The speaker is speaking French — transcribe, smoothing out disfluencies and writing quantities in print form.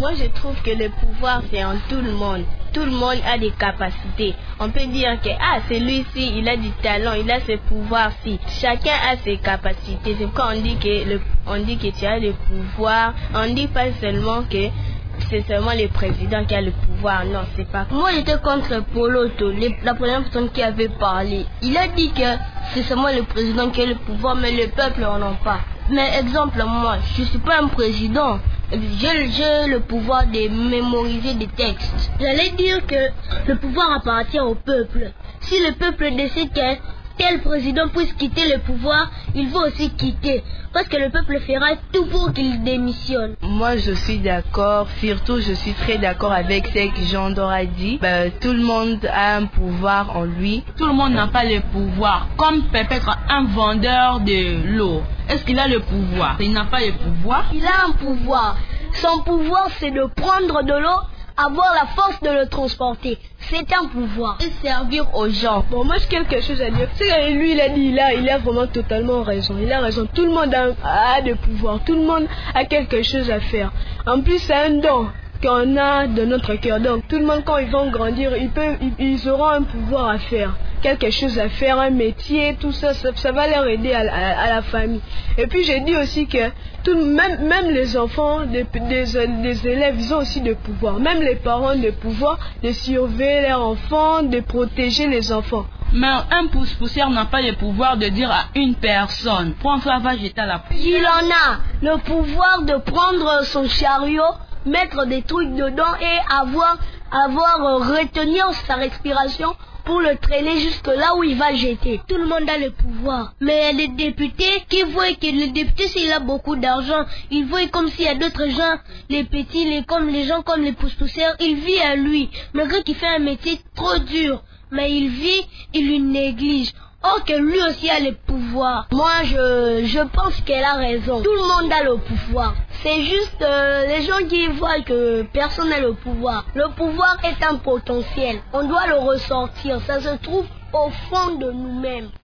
Moi, je trouve que le pouvoir, c'est en tout le monde. Tout le monde a des capacités. On peut dire que celui-ci, il a du talent, il a ce pouvoir-ci. Chacun a ses capacités. C'est pourquoi on dit que tu as le pouvoir. On ne dit pas seulement que c'est seulement le président qui a le pouvoir. Non, c'est pas. Moi, j'étais contre Poloto, la première personne qui avait parlé. Il a dit que c'est seulement le président qui a le pouvoir, mais le peuple n'en a pas. Mais exemple, moi, je ne suis pas un président. J'ai le pouvoir de mémoriser des textes. J'allais dire que le pouvoir appartient au peuple. Si le peuple décide que tel président puisse quitter le pouvoir, il faut aussi quitter. Parce que le peuple fera tout pour qu'il démissionne. Moi, je suis d'accord. Surtout, je suis très d'accord avec ce que Jean Dor a dit. Tout le monde a un pouvoir en lui. Tout le monde n'a pas le pouvoir. Comme peut-être un vendeur de l'eau. Est-ce qu'il a le pouvoir? Il n'a pas le pouvoir. Il a un pouvoir. Son pouvoir, c'est de prendre de l'eau, avoir la force de le transporter. C'est un pouvoir. Et servir aux gens. Bon, moi, j'ai quelque chose à dire. C'est que lui, il a dit, il a vraiment totalement raison. Il a raison. Tout le monde a de pouvoir. Tout le monde a quelque chose à faire. En plus, c'est un don qu'on a de notre cœur. Donc, tout le monde, quand ils vont grandir, ils auront un pouvoir à faire. Quelque chose à faire, un métier, tout ça, ça va leur aider à la famille. Et puis j'ai dit aussi que même les enfants des élèves, ils ont aussi de pouvoir. Même les parents ont de pouvoir de surveiller leurs enfants, de protéger les enfants. Mais un pouce-poussière n'a pas le pouvoir de dire à une personne, prends-toi, va jeter à la poussière. Il en a le pouvoir de prendre son chariot, mettre des trucs dedans et retenir sa respiration pour le traîner jusque là où il va jeter. Tout le monde a le pouvoir. Mais il y a des députés qui voient que le député, s'il a beaucoup d'argent, il voit comme s'il y a d'autres gens, les petits, les gens comme les pousse-poussières, il vit à lui. Malgré qu'il fait un métier trop dur, mais il vit, il lui néglige. Or que lui aussi a le pouvoir. Moi, je pense qu'elle a raison. Tout le monde a le pouvoir. C'est juste les gens qui voient que personne n'a le pouvoir. Le pouvoir est un potentiel. On doit le ressortir. Ça se trouve au fond de nous-mêmes.